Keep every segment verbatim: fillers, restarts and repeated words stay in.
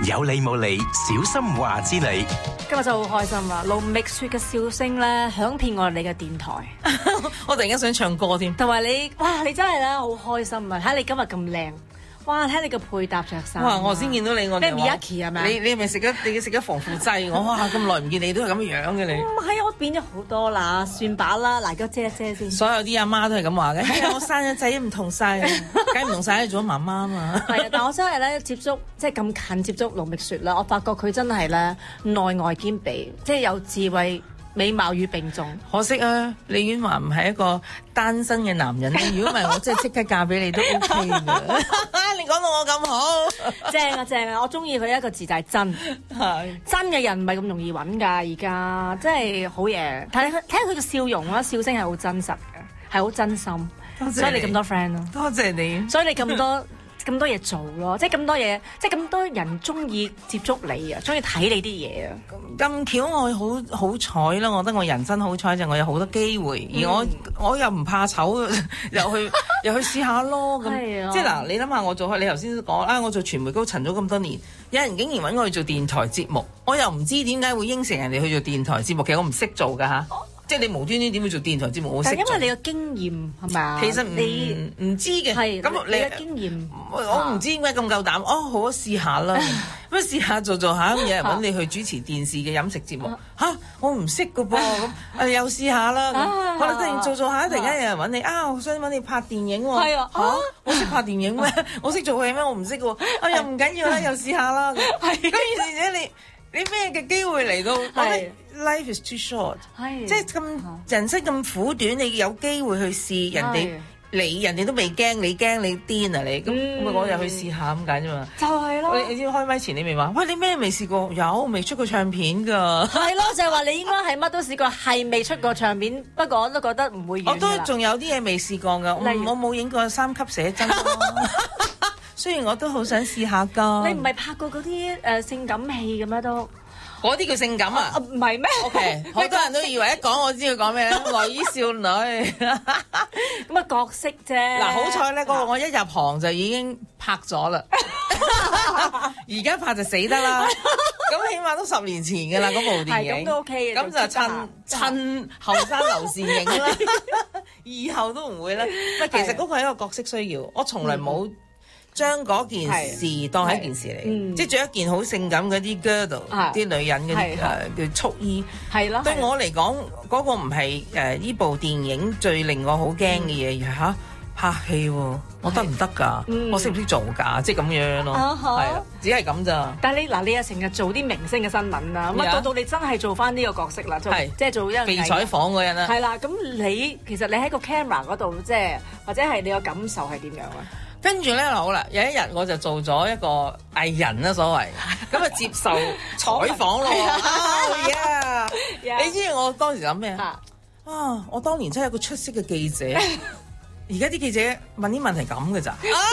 有理冇理，小心話之你。 今日真係好開心啊！盧覓雪嘅笑聲咧，響遍我哋嘅電台。 我突然間想唱歌添， 同埋你，哇！你真係咧好開心啊！睇你今日咁靚，哇！睇你個配搭着衫。 哇！我先見到你，我你係 Miyaki 係咪？ 你你係咪食咗你食咗防腐劑？我哇咁耐唔見你都係咁樣嘅你。 唔係啊，我變咗好多啦，算把啦，嗱，而家遮一遮先。 所有啲阿媽都係咁話嘅。係啊，我生咗仔唔同晒，梗唔同晒，做咗媽媽啊嘛。 係啊，但我真係咧接觸，即係咁近接觸盧覓雪啦，我發覺佢真係咧內外兼備，即係有智慧。美貌與並重， 可惜啊，李婉華唔係一個單身嘅男人咧。如果唔係，我真係即刻嫁俾你都 OK 嘅。你講到我咁好， 正啊正啊！我中意佢一個字就係真， 係真嘅人唔係咁容易揾㗎。而家真係好嘢，睇睇下佢嘅笑容啦，笑聲係好真實嘅，係好真心。所以你咁多 friend 咯， 多謝你。 所以你咁多。咁多嘢做咯，即係咁多嘢，即係咁多人中意接觸你啊，中意睇你啲嘢啊。 咁巧我好好彩啦，我覺得我人生好彩就我有好多機會，嗯、而我我又唔怕醜，又去又去試下咯。咁、啊、即係嗱，你諗下我做開，你頭先都講啊，我做傳媒高層咗咁多年，有人竟然揾我去做電台節目，我又唔知點解會應承人哋去做電台節目，其實我唔識做㗎吓。即係你無端端點會做電台節目？我識做。 但因為你嘅經驗係咪啊？ 其實你唔知嘅。係咁你嘅經驗， 我唔知點解咁夠膽。哦，好啊，試下啦。咁試下做做下，咁有人揾你去主持電視嘅飲食節目。嚇，我唔識㗎噃。咁誒又試下啦。咁可能突然做做下，突然間有人揾你啊，我想揾你拍電影喎。 係啊。嚇， 我識拍電影咩？我識做戲咩？我唔識喎。啊，又唔緊要啦，又試下啦。係。咁而且你你咩嘅機會嚟到？係。Life is too short，即係咁人生咁苦短，你有機會去試人哋，你人哋都未驚，你驚你癲啊你，咁咪我又去試下咁解啫嘛。 就係咯， 你知開咪前你未話，喂你咩未試過？有未出過唱片㗎？ 係咯，就係話你應該係乜都試過，係未出過唱片，不過我都覺得唔會。 我都仲有啲嘢未試過㗎，我冇影過三級寫真。雖然我都好想試下㗎。 你唔係拍過嗰啲誒性感戲嘅咩都？ 嗰啲叫性感啊？ 唔係咩 ？OK，好多人都以為一講我知佢講咩咧，內衣少女咁啊角色啫。 嗱，好彩咧，嗰個我一入行就已經拍咗啦。而家拍就死得啦。咁起碼都十年前㗎啦，嗰部電影。 係咁都 OK 嘅。 咁就趁趁後生留倩影啦。以後都唔會啦。唔其實嗰個係一個角色需要，我從來冇將嗰件事當係一件事嚟，嗯、即係著一件好性感嗰啲 girdle，啲女人嗰啲誒叫束衣。係咯，對我嚟講，嗰、嗰個唔係誒呢部電影最令我好驚嘅嘢，而係嚇拍戲喎、啊，我得唔得㗎？嗯、我識唔識做㗎？即係咁樣咯，係啊，啊，只係咁咋。 但係你嗱，你又成日做啲明星嘅新聞啦，咁啊到到你真係做翻呢個角色啦，係即係做一個被採訪嗰人啦。 係啦，咁你其實你喺個 camera 嗰度，即係或者係你個感受係點樣啊？ 跟住咧，好啦，有一日我就做咗一個藝人啦，所謂咁啊接受採訪咯。Oh yeah！ yeah. 你知我當時諗咩啊？啊！我當年真係一個出色嘅記者，而家啲記者問啲問題咁嘅咋？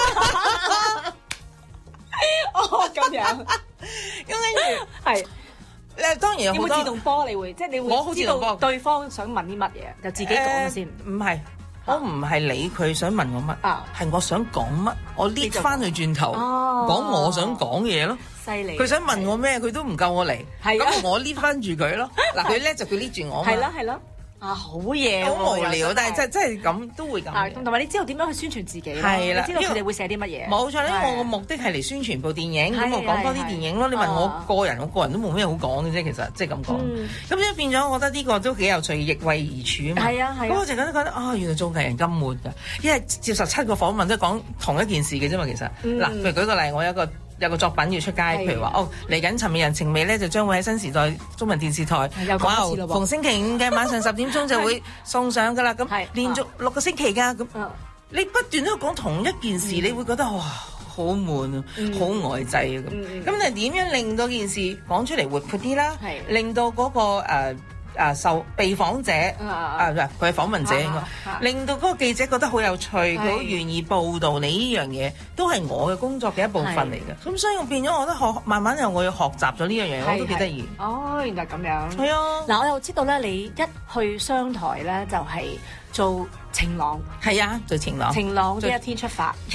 哦，咁樣。 咁跟住係誒，當然有好多有冇自動波？你會即係你會知道對方想問啲乜嘢，就自己講先。 唔係。我唔係理佢想問我乜，係、啊、我想講乜，我 lift 翻去轉頭講我想講嘅嘢咯。 犀利！ 佢想問我咩，佢都唔夠我嚟，咁、啊、我 lift 翻住佢咯。嗱，佢叻就佢 lift 住我嘛。係咯係咯。啊，好嘢！ 好無聊，但係真真係咁都會咁。 同埋你知道點樣去宣傳自己咯？ 係啦， 你知道佢哋會寫啲乜嘢？ 冇錯，因為我個目的係嚟宣傳部電影，咁我講多啲電影咯。你問我個人，我個人都冇咩好講嘅啫，其實即係咁講。咁即係變咗，我覺得呢個都幾有趣，逆位而處啊嘛。係啊係。咁我就覺得覺得啊，原來做藝人咁悶㗎，因為接受七個訪問都講同一件事嘅啫嘛，其實。嗱，譬如舉個例，我有一個。有個作品要出街，譬如話哦，嚟緊《尋日人情味》咧，就將會喺新時代中文電視台，哇！逢星期五嘅晚上十點鐘就會送上噶啦，咁連續六個星期㗎，咁你不斷都講同一件事，你會覺得哇，好悶啊，好呆滯啊咁。咁你點樣令到件事講出嚟活潑啲啦？令到嗰個誒。啊受被訪者啊，佢係訪問者，啊啊、令到嗰個記者覺得好有趣，佢好願意報導你呢樣嘢，都係我嘅工作嘅一部分嚟嘅。咁所以我變咗，我覺得學慢慢又我要學習咗呢樣嘢，我都幾得意。 哦，原來咁樣。 係啊。嗱， 我又知道咧，你一去商台咧就係、是、做晴朗。 係啊，做晴朗。 晴朗呢一天出發。呀！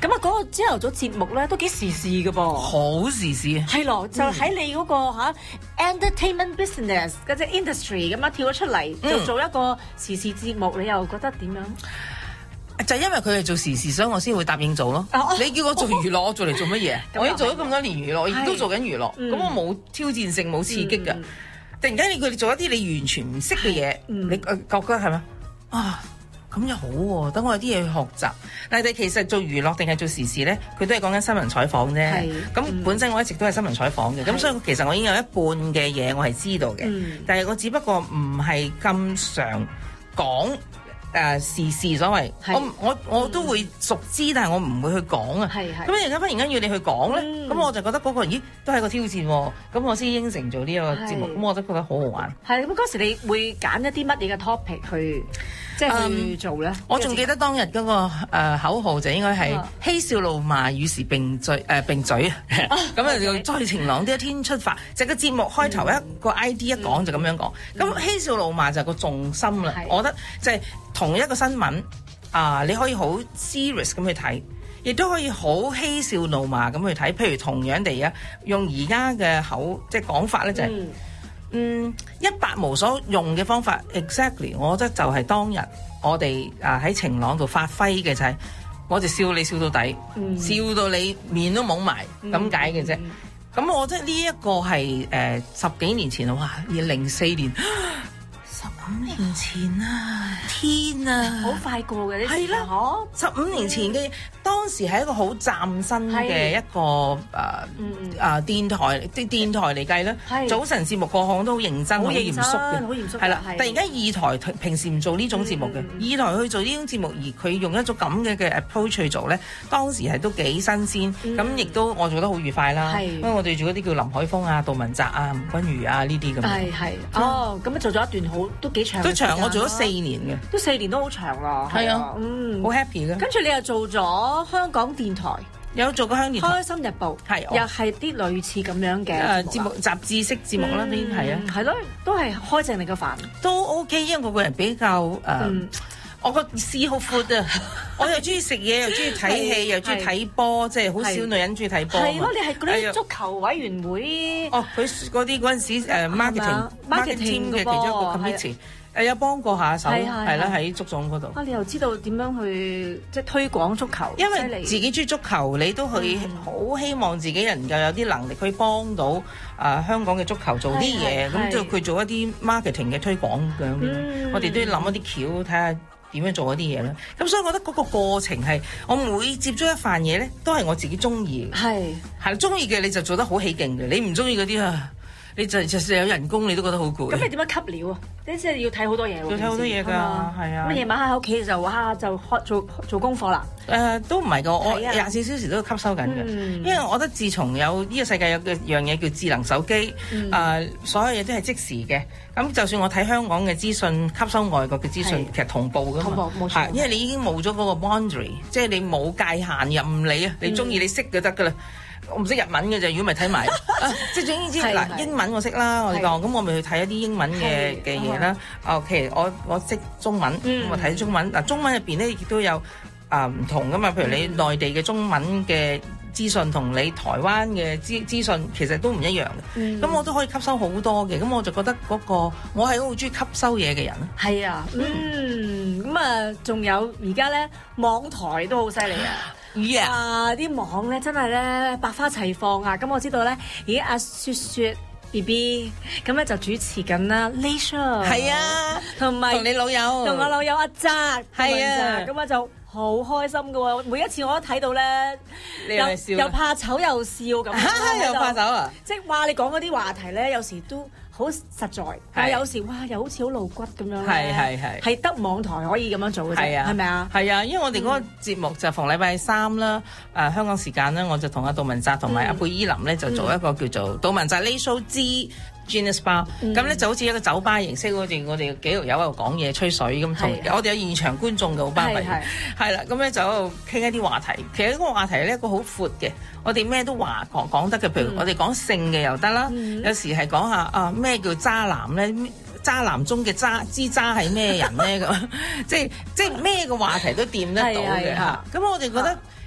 咁啊，嗰個朝頭早節目咧都幾時事嘅噃， 好時事。 係咯，就喺你嗰個嚇 entertainment business 嗰隻 industry 咁樣跳咗出嚟，就做一個時事節目，你又覺得點樣？ 就因為佢係做時事，所以我先會答應做咯。Oh, 你叫我做娛樂，我做嚟做乜嘢？我已經做咗咁多年娛樂，亦都做緊娛樂。咁、嗯、我冇挑戰性，冇刺激㗎。嗯、突然間你佢哋做一啲你完全唔識嘅嘢，嗯、你覺得係咪啊？咁又好喎、啊，等我有啲嘢去學習。但係其實做娛樂定係做時事咧，佢都係講緊新聞採訪啫。咁、嗯、本身我一直都係新聞採訪嘅，咁所以其實我已經有一半嘅嘢我係知道嘅。嗯、但係我只不過唔係咁常講。誒、呃、時事所謂，我我我都會熟知，但係我唔會去講啊。咁而家忽然間要你去講咧，咁、嗯、我就覺得嗰、那個咦都係個挑戰喎、啊。咁我先應承做呢個節目，咁我都覺得好好玩。係咁嗰時你會揀一啲乜嘢嘅 topic 去即係去做咧、嗯？我仲記得當日嗰、那個、呃、口號就應該係嬉笑怒罵與時並嘴誒、呃、並嘴啊。咁啊就在晴朗的一天出發，就個節目開頭一個 I D 一講就咁樣講。咁嬉笑怒罵就係個重心啦。我覺得即係。同一個新聞啊、呃，你可以好 serious 咁去睇，亦都可以好嬉笑怒罵咁去睇。譬如同樣地啊，用而家嘅口即係講法咧，就係、是、嗯一百無所用嘅方法。Exactly， 我覺得就係當日我哋啊喺晴朗度發揮嘅就係、是，我就笑你笑到底，嗯、笑到你面都懵埋咁解嘅啫。咁、嗯、我覺得呢一個係誒、呃、十幾年前啊，哇！二零零四年。五年前啊，天啊，好快過嘅呢啲，係啦，十五年前嘅、嗯、當時係一個好嶄新嘅一個誒誒、嗯呃、電台，即係電台嚟計咧，早晨節目個項都好認真，好嚴肅嘅，好嚴肅，係啦。突然間二台平時唔做呢種節目嘅，嗯、二台去做呢種節目，而佢用一種咁嘅嘅 approach 去做咧，當時係都幾新鮮，咁亦、嗯、都我做得好愉快啦。因為我哋做嗰啲叫林海峰啊、杜汶澤啊、吳君如啊呢啲咁。係係哦，咁啊做咗一段好都。幾長都長，我做咗四年嘅，都四年都好長啦。係啊，嗯，好 happy 嘅。跟住你又做咗香港電台，有做過香港電台《開心日報》，係又係啲類似咁樣嘅誒節目雜誌式節目啦，呢啲係啊，係咯，都係開正你個飯，都 OK。因為我個人比較誒，我個嗜好闊啊，我又中意食嘢，又中意睇戲，又中意睇波，即係好少女人中意睇波。係咯，你係嗰啲足球委員會哦，佢嗰啲嗰陣時誒 marketing marketing 嘅其中一個 committee。誒有幫過下手，係啦，喺足總嗰度。啊，你又知道點樣去即係推廣足球？因為自己中意足球，你都去好希望自己能夠有啲能力去幫到啊、呃、香港嘅足球做啲嘢，咁就佢做一啲 marketing 嘅推廣咁樣。嗯、我哋都要諗一啲橋，睇下點樣做一啲嘢咧。咁所以我覺得嗰個過程係我每接觸一份嘢咧，都係我自己中意。係係中意嘅你就做得好起勁嘅，你唔中意嗰啲啊。你就就算有人工，你都覺得好攰。咁你點樣吸料啊？你即係要睇好多嘢喎。要睇好多嘢㗎，係啊。咁夜晚喺屋企就哇就開做做功課啦。誒、呃，都唔係㗎，我廿四小時都吸收緊嘅。嗯、因為我覺得自從有呢個世界有嘅樣嘢叫智能手機，誒、嗯呃，所有嘢都係即時嘅。咁就算我睇香港嘅資訊，吸收外國嘅資訊，其實同步㗎嘛。同步冇錯。因為你已經冇咗嗰個 boundary，即係你冇界限任你啊，你中意你識就得㗎啦。我唔識日文嘅啫，如果咪睇埋，即係總之嗱英文我識啦，我哋講咁我咪去睇一啲英文嘅嘅嘢啦。OK，我我識中文，咁我睇中文。嗱中文入邊咧亦都有啊唔同噶嘛，譬如你內地嘅中文嘅資訊同你台灣嘅資資訊其實都唔一樣嘅。咁我都可以吸收好多嘅，咁我就覺得嗰個我係好中意吸收嘢嘅人。係啊，嗯，咁啊仲有而家咧網台都好犀利啊！Yeah. 啊！啲網咧真係咧百花齊放啊！咁我知道咧，咦阿雪雪 B B 咁咧就主持緊啦 Late Show，係啊，同埋同你老友，同我老友阿澤，係啊，咁我就好開心噶喎！每一次我都睇到咧，你又笑，又怕醜又笑咁，又怕醜啊！即係話你講嗰啲話題咧，有時都好實在，但係有時哇又好似好露骨咁樣咧，係係係，係得網台可以咁樣做嘅啫，係咪啊？係啊，因為我哋嗰個節目就逢禮拜三啦，誒香港時間咧，我就同阿杜汶澤同埋阿貝依林咧就做一個叫做杜汶澤 Late Show 之 Genius Bar，咁咧就好似一個酒吧形式，好似我哋幾條友喺度講嘢吹水咁，同我哋有現場觀眾嘅好巴閉，係啦，咁咧就喺度傾一啲話題。其實嗰個話題咧一個好闊嘅，我哋咩都話講講得嘅，譬如我哋講性嘅又得啦，有時係講下啊咩叫渣男咧，渣男中嘅渣之渣係咩人咧咁，即係即係咩個話題都掂得到嘅嚇。咁我哋覺得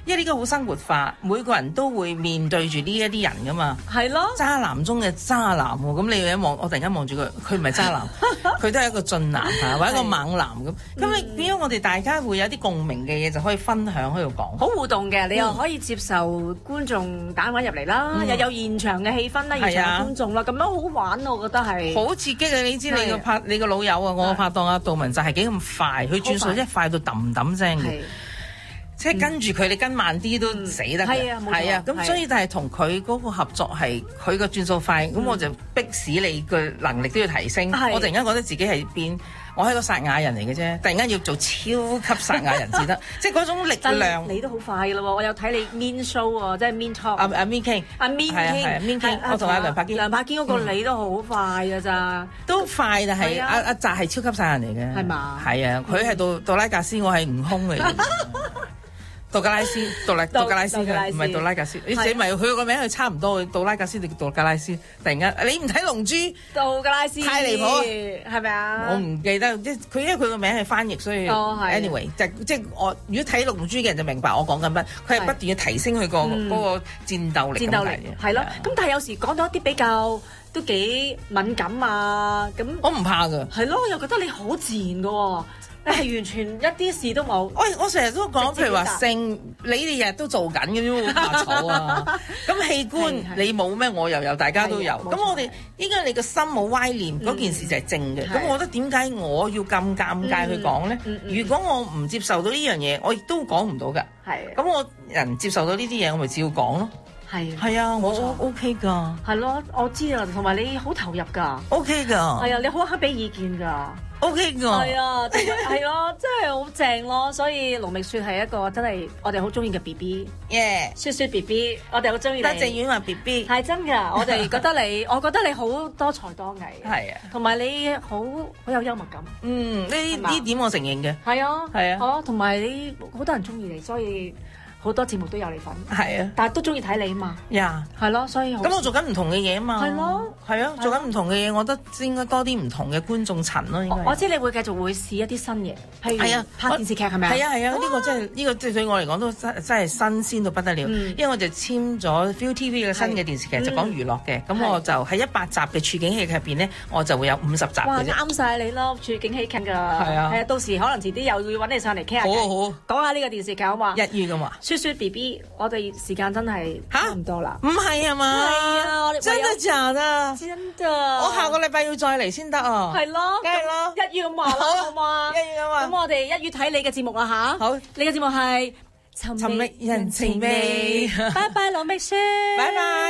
因為呢個好生活化，每個人都會面對住呢一啲人噶嘛。 係咯， 渣男中嘅渣男喎，咁你一望，我突然間望住佢，佢唔係渣男，佢都係一個俊男嚇，或者一個猛男咁。咁你變咗我哋大家會有啲共鳴嘅嘢，就可以分享喺度講。 好互動嘅，你又可以接受觀眾打電話入嚟啦，嗯、又有現場嘅氣氛啦，現場嘅觀眾啦，咁、啊、樣好玩，我覺得係好刺激啊！你知你個拍你個老友啊，我個拍檔啊，杜汶澤係幾咁快，佢轉數一快到揼揼聲嘅。即係跟住佢，你跟慢啲都死得嘅。係啊，冇錯。係啊，咁所以就係同佢嗰個合作係佢個轉數快，咁我就逼使你嘅能力都要提升。我突然間覺得自己係變，我係個撒亞人嚟嘅啫，突然間要做超級撒亞人至得，即係嗰種力量。 你都好快咯喎！我有睇你 Mean Show 喎，即係 Mean Talk。阿阿 Mean King， 阿 Mean King，Mean King， 我同阿梁柏堅。 梁柏堅嗰個你都好快㗎咋？ 都快，但係阿阿澤係超級撒亞人嚟嘅。 係嘛？ 係啊，佢係杜杜拉格斯，我係悟空嚟嘅。杜格拉斯，杜拉杜格拉斯嘅，唔係杜拉格斯。你寫埋佢個名，佢差唔多。杜拉格斯定杜格拉斯？突然間，你唔睇《龍珠》？ 杜格拉斯太離譜， 係咪啊？ 我唔記得，即係佢因為佢個名係翻譯，所以 anyway，即即係我如果睇《龍珠》嘅人就明白我講緊乜。佢係不斷要提升佢個嗰個戰鬥力。 戰鬥力係咯。咁但係有時講到一啲比較都幾敏感啊，咁我唔怕㗎。 係咯，我又覺得你好自然㗎喎。你係完全一啲事都冇。 喂，我成日都講，譬如話性，你哋日日都做緊嘅啫，好怕醜啊！咁器官你冇咩？我又有，大家都有。咁我哋應該你個心冇歪念，嗰件事就係正嘅。咁我覺得點解我要咁尷尬去講咧？如果我唔接受到呢樣嘢，我亦都講唔到㗎。係。咁我人接受到呢啲嘢，我咪照講咯。係。係啊，我 OK 㗎。係咯，我知啊，同埋你好投入㗎。OK 㗎。係啊，你好肯俾意見㗎。O K 㗎，係啊，係咯，真係好正咯，所以盧覓雪係一個真係我哋好中意嘅 B B，耶，雪雪 B B，我哋好中意你。多謝婉華 B B，係真㗎，我哋覺得你，我覺得你好多才多藝，係啊，同埋你好好有幽默感，嗯，呢呢點我承認嘅，係啊，係啊，好，同埋你好多人中意你，所以。好多節目都有你份，係啊，但係都中意睇你啊嘛，呀，係咯，所以咁我做緊唔同嘅嘢啊嘛，係咯，係啊，做緊唔同嘅嘢，我覺得應該多啲唔同嘅觀眾層咯，應該。我知你會繼續會試一啲新嘢，譬如拍電視劇係咪啊？係啊係啊，呢個真係呢個即係對我嚟講都真真係新鮮到不得了，因為我就簽咗 ViuTV 嘅新嘅電視劇，就講娛樂嘅，咁我就喺一百集嘅處境戲劇入邊咧，我就會有五十集嘅啫。啱晒你咯，處境戲劇㗎，係啊，係啊，到時可能遲啲又要揾你上嚟傾下偈，好好講下呢個電視劇好嘛？一於㗎嘛。雪雪 B B，我哋時間真係差唔多啦。唔係啊嘛？係啊，我哋真的假的？真的。我下個禮拜要再嚟先得啊。係咯，梗係咯。一於咁話啦，好嘛？一於咁話。咁我哋一於睇你嘅節目啦吓。好，你嘅節目係尋覓人情味。拜拜，盧覓雪。拜拜。